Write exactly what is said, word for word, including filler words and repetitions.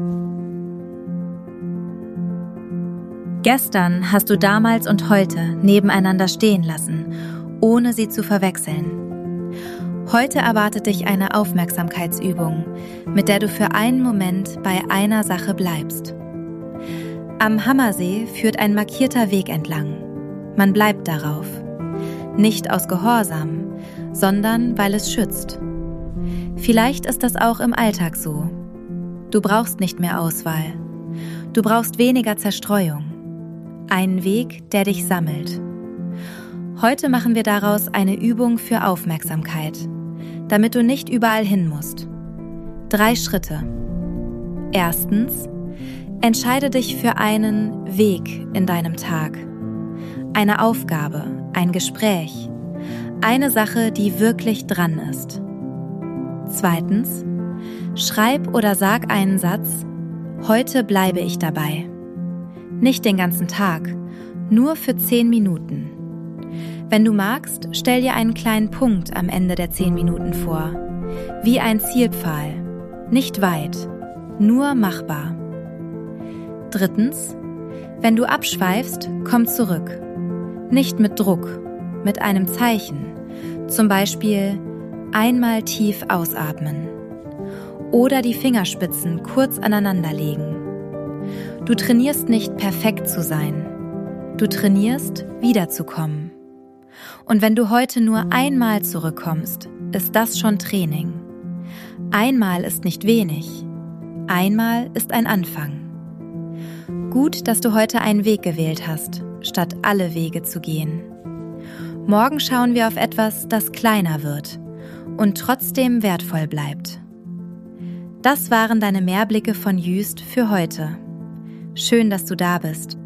Gestern hast du damals und heute nebeneinander stehen lassen, ohne sie zu verwechseln. Heute erwartet dich eine Aufmerksamkeitsübung, mit der du für einen Moment bei einer Sache bleibst. Am Hammersee führt ein markierter Weg entlang. Man bleibt darauf. Nicht aus Gehorsam, sondern weil es schützt. Vielleicht ist das auch im Alltag so. Du brauchst nicht mehr Auswahl. Du brauchst weniger Zerstreuung. Einen Weg, der dich sammelt. Heute machen wir daraus eine Übung für Aufmerksamkeit, damit du nicht überall hin musst. Drei Schritte. Erstens, entscheide dich für einen Weg in deinem Tag. Eine Aufgabe, ein Gespräch, eine Sache, die wirklich dran ist. Zweitens, schreib oder sag einen Satz: Heute bleibe ich dabei. Nicht den ganzen Tag, nur für zehn Minuten. Wenn du magst, stell dir einen kleinen Punkt am Ende der zehn Minuten vor. Wie ein Zielpfahl. Nicht weit, nur machbar. Drittens, wenn du abschweifst, komm zurück. Nicht mit Druck, mit einem Zeichen. Zum Beispiel einmal tief ausatmen. Oder die Fingerspitzen kurz aneinander legen. Du trainierst nicht perfekt zu sein. Du trainierst, wiederzukommen. Und wenn du heute nur einmal zurückkommst, ist das schon Training. Einmal ist nicht wenig. Einmal ist ein Anfang. Gut, dass du heute einen Weg gewählt hast, statt alle Wege zu gehen. Morgen schauen wir auf etwas, das kleiner wird und trotzdem wertvoll bleibt. Das waren deine Mehrblicke von Jüst für heute. Schön, dass du da bist.